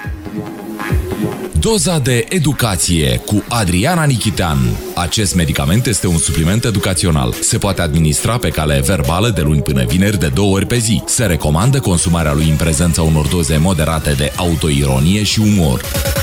Doza de educație cu Adriana Nichitean. Acest medicament este un supliment educațional. Se poate administra pe cale verbală de luni până vineri de 2 ori pe zi. Se recomandă consumarea lui în prezența unor doze moderate de autoironie și umor.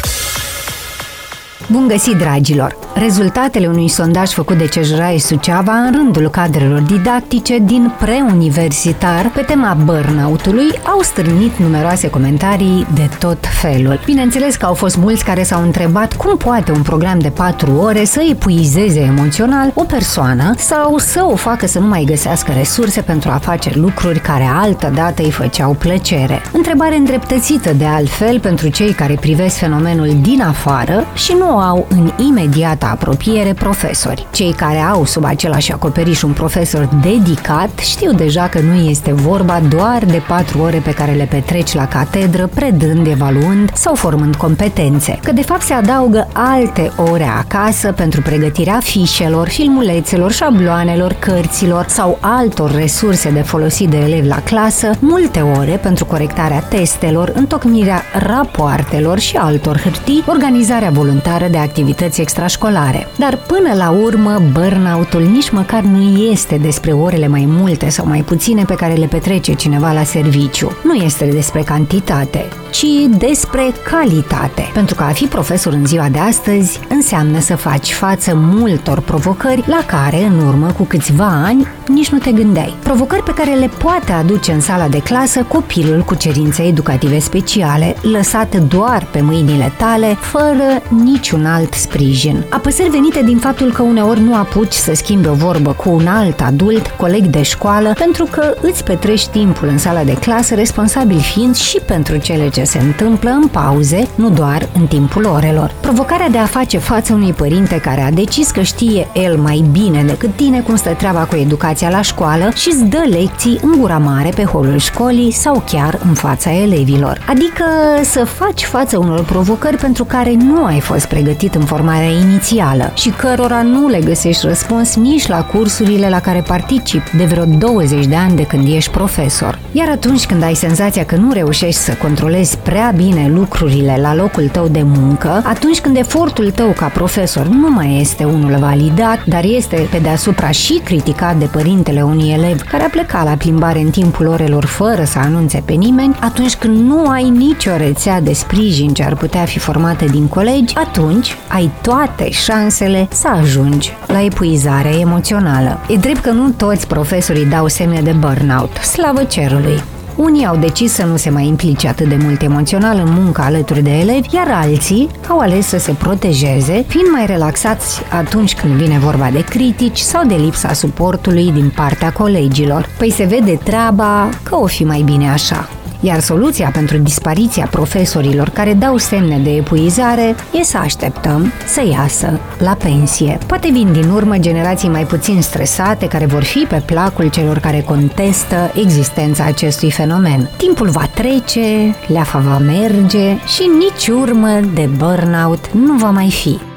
Bun găsit, dragilor! Rezultatele unui sondaj făcut de CEJRAI Suceava în rândul cadrelor didactice din preuniversitar pe tema burnout-ului au stârnit numeroase comentarii de tot felul. Bineînțeles că au fost mulți care s-au întrebat cum poate un program de 4 ore să epuizeze emoțional o persoană sau să o facă să nu mai găsească resurse pentru a face lucruri care altădată îi făceau plăcere. Întrebare îndreptățită de altfel pentru cei care privesc fenomenul din afară și nu au în imediată apropiere profesori. Cei care au sub același acoperiș un profesor dedicat știu deja că nu este vorba doar de 4 ore pe care le petreci la catedră predând, evaluând sau formând competențe, că de fapt se adaugă alte ore acasă pentru pregătirea fișelor, filmulețelor, șabloanelor, cărților sau altor resurse de folosit de elevi la clasă, multe ore pentru corectarea testelor, întocmirea rapoartelor și altor hârtii, organizarea voluntară de activități extrașcolare. Dar până la urmă, burnout-ul nici măcar nu este despre orele mai multe sau mai puține pe care le petrece cineva la serviciu. Nu este despre cantitate, ci despre calitate. Pentru că a fi profesor în ziua de astăzi înseamnă să faci față multor provocări la care, în urmă cu câțiva ani, nici nu te gândeai. Provocări pe care le poate aduce în sala de clasă copilul cu cerințe educative speciale, lăsat doar pe mâinile tale, fără niciun alt sprijin. Apăsări venite din faptul că uneori nu apuci să schimbi o vorbă cu un alt adult, coleg de școală, pentru că îți petrești timpul în sala de clasă, responsabil fiind și pentru cele ce se întâmplă în pauze, nu doar în timpul orelor. Provocarea de a face față unui părinte care a decis că știe el mai bine decât tine cum stă treaba cu educația la școală și îți dă lecții în gura mare pe holul școlii sau chiar în fața elevilor. Adică să faci față unor provocări pentru care nu ai fost pregătit în formarea inițială și cărora nu le găsești răspuns nici la cursurile la care participi de vreo 20 de ani de când ești profesor. Iar atunci când ai senzația că nu reușești să controlezi prea bine lucrurile la locul tău de muncă, atunci când efortul tău ca profesor nu mai este unul validat, dar este pe deasupra și criticat de părintele unui elev care a plecat la plimbare în timpul orelor fără să anunțe pe nimeni, atunci când nu ai nicio rețea de sprijin ce ar putea fi formată din colegi, atunci ai toate șansele să ajungi la epuizare emoțională. E drept că nu toți profesorii dau semne de burnout, slavă cerului. Unii au decis să nu se mai implice atât de mult emoțional în muncă alături de elevi, iar alții au ales să se protejeze, fiind mai relaxați atunci când vine vorba de critici sau de lipsa suportului din partea colegilor. Păi se vede treaba că o fi mai bine așa. Iar soluția pentru dispariția profesorilor care dau semne de epuizare e să așteptăm să iasă la pensie. Poate vin din urmă generații mai puțin stresate care vor fi pe placul celor care contestă existența acestui fenomen. Timpul va trece, leafa va merge și nici urmă de burnout nu va mai fi.